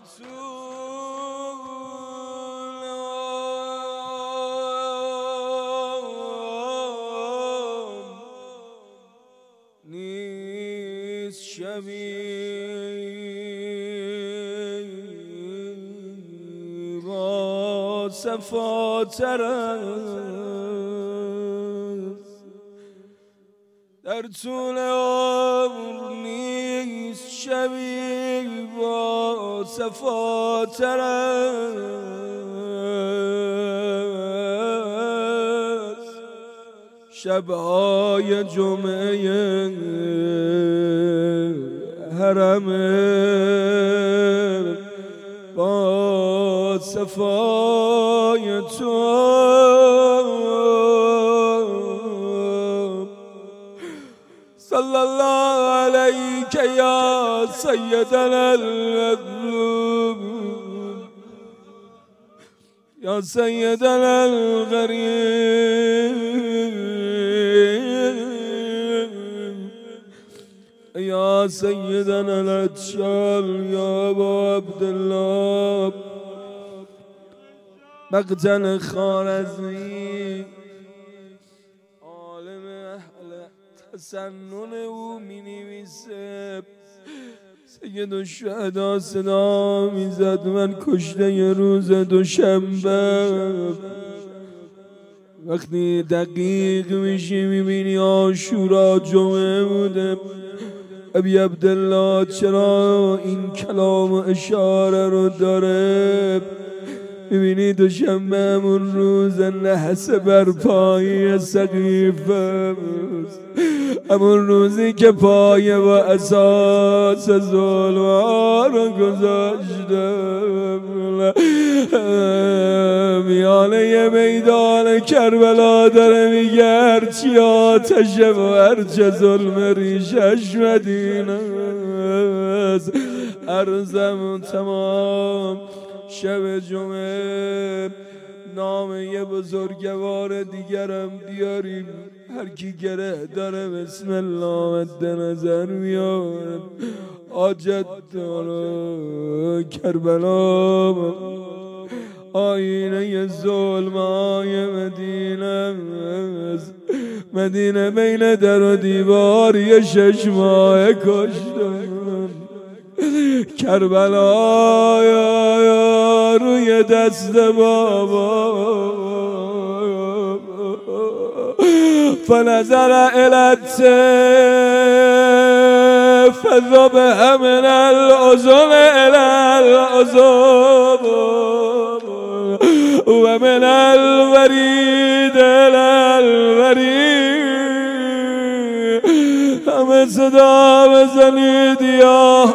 نیست شبی با صفاتر است در طول عمر نیست شبی با صفاتر است شبهای جمعه حرم با صفای تو صلی الله علیک یا سیدنا المظلوم یا سیدنا الغریب یا سیدنا الاتشال یا ابا عبدالله مقتل خوارزمی عالم اهل تسنن او می نویسه سید الشهدا صدا میزد من کشته روز دوشنبه وقتی دقیق میشی میبینی عاشورا جمعه بوده ابی عبدالله چرا این کلام و اشاره رو داره میبینی دوشنبه همون روز نحس برپایی سقیفه همون روزی که پایه و اساس ظلمها رو گذاشته میانه میدان کربلا داره میگه هرچی آتشه و هرچه ظلم ریشش مدینه است عرضم تمام شب جمعه نام یه بزرگوار دیگرم بیاریم هر کی گره داره بسم الله مد نظر میارم حاجت داره کربلا آینه ظلمای مدینه مدینه بین در و دیوار یه 6 ماه کشتن کربلا روی دست بابا فنظر الالطف فذبح من الاذن الى الاذن ومن الوريد الى الوريد همه صدا بزنید یا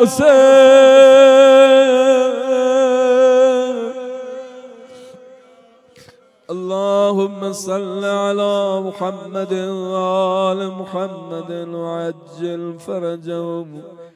حسین اللهم صل على محمد وآل محمد وعجل فرجهم